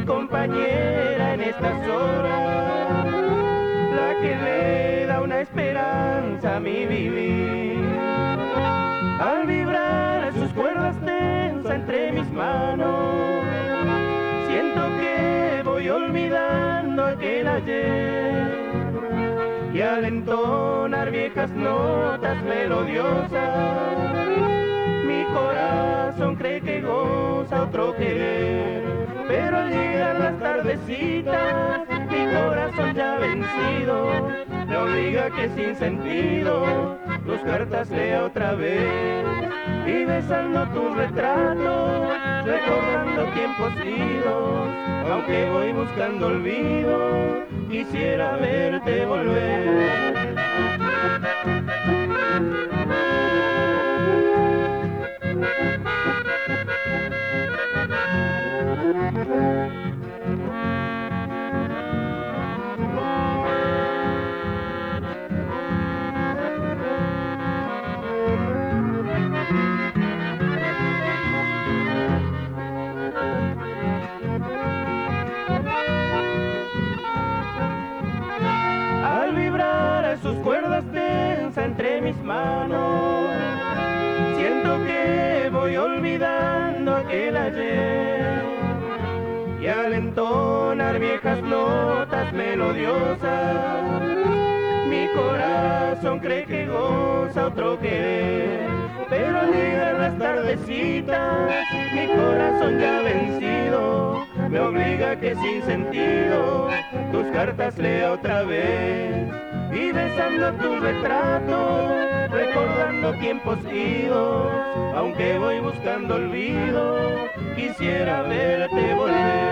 compañera en estas horas, la que le da una esperanza a mi vivir. Al vibrar sus cuerdas tensas entre mis manos, siento que voy olvidando aquel ayer. Y al entonar viejas notas melodiosas, mi corazón cree que goza otro querer. Pero al llegar las tardecitas, mi corazón ya vencido me obliga que sin sentido tus cartas lea otra vez. Y besando tu retrato, recordando tiempos idos, aunque voy buscando olvido, quisiera verte volver. Al vibrar sus cuerdas tensas entre mis manos, siento que voy olvidando aquel ayer. Y al entonar viejas notas melodiosas, mi corazón cree que goza otro querer. Pero al llegar las tardecitas, mi corazón ya vencido me obliga que sin sentido tus cartas lea otra vez. Y besando tu retrato, recordando tiempos idos, aunque voy buscando olvido, quisiera verte volver.